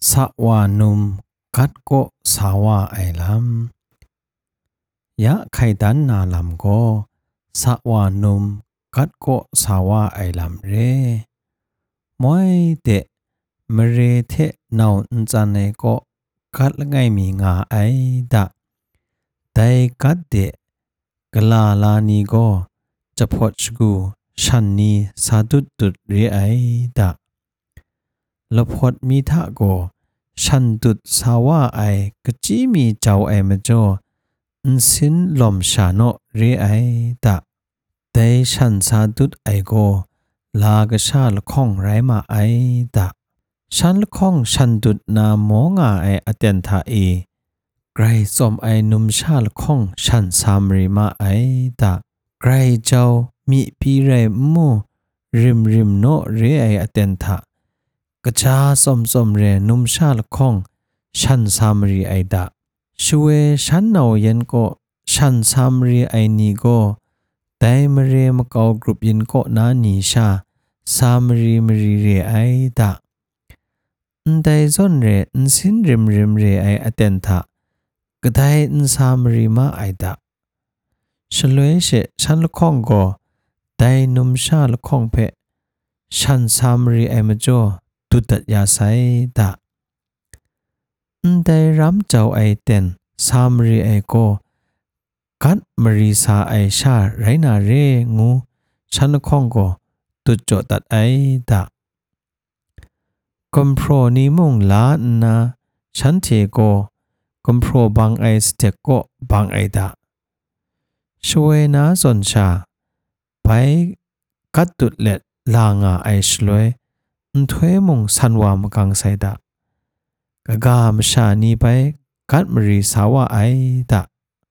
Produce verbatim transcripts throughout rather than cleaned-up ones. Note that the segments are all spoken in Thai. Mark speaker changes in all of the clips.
Speaker 1: สวานุมกัดโกสาวาไอลำยะไขดันนาลำโกสวานุมกัดโกสาวาไอลำเรมวยเตะมเรเทนาวน์จันเนโกกัดละไงมีงาไอดะแต่กัดเดกลาลานีโกจะพอชกูฉันนีสาดุดดุดเรไอดะละพอดมีทะโกฉันดุดสาวาไอกจีมีเจ้าไอมจ่ออินสินลมชาโนเรไอดะแต่ฉันสาดุดไอโกลากชาลข้องไรมาไอดะฉันลข้องฉันดุดนามองาไออเตนทาเอไกรสมไอนุมชาลข้องฉันสามริมาไอดะไกรเจ้ามีปีเรมูริมริมโนเรไออเตนทากระชาสมสมเรนุมชาลข้องฉันสามรีไอดะช่วยฉันเอาเย็นก็ฉันสามรีไอนี้ก็แต่มเรมเกากรุบยินก็นานิชาสามรีมรีเรไอดะอันใดจนเรอันสินริมริมเรไออเตนทากระไดอันสามรีมาไอดะฉลวยเชฉันละข้องก็แต่นุมชาละข้องเพฉันสามรีไอมาจ่อตุดัดยาไซดะอันใดรำเจ้าไอเต็นสามรีไอโกกัดมรีสาไอชาไรนาเรงูฉันละข้องก็ตุดจอดัดไอดะคอมโพรนิมงลาอันนาฉันเทโกคอมโพรบางไอสเตกโกบางไอดะช่วยนาสนชาไปกัดตุดเล็ดลางาไอชลวยอันถวยมงสันวามกังไซดะกะกามชานีไปกัดมรีสาวาไอดะ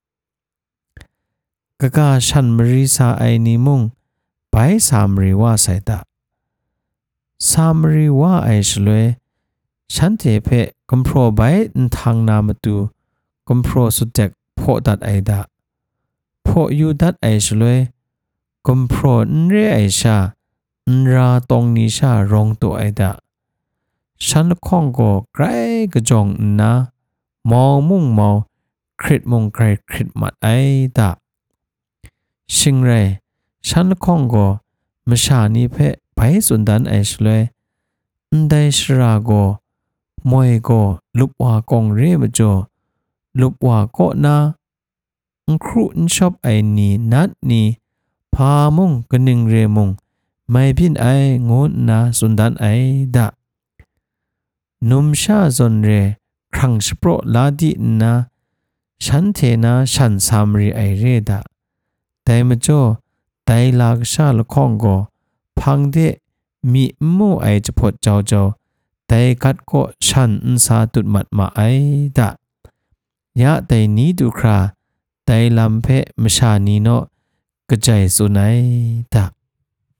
Speaker 1: กะกาฉันมรีสาไอนิมงไปสามรีว่าไซดะสามรีว่าไอชลวยฉันเทเพกัมโพรไปทางนามตูกัมโพรสุดเจกโพดัดไอดะโพยูดัดไอชลวยกัมโพรนเรไอชานราตรงนิชารองตัวไอดะฉันข้องก็ไกรกระจงนะมอมุ่งมอคริตมงไกรคริตมัดไอดะชิงเรฉันข้องก็มชานีเพไปสุนดันไอชเลยอันใดชราโกมวยโกลุบว่ากงเรมจ่อลุบว่าก็นาอังครุนชอบไอนีนัดนีพามุงกนึงเรมุงไม่พินไองดนาสุนดันไอดะนุมชาจนเรครั้งสโปรลาดีนาฉันเทนาฉันสามรีไอเรดะแต่มจ่อแต่ลากชาลข้องก็พังเดมีมูไอจะพดเจ้าเจ้าแต่กัดก็ฉันอุนสาตุดมัดมาไอดะยะแต่นี้ดูคราแต่ลำเพมชานีโนกระจายสุนัยดะ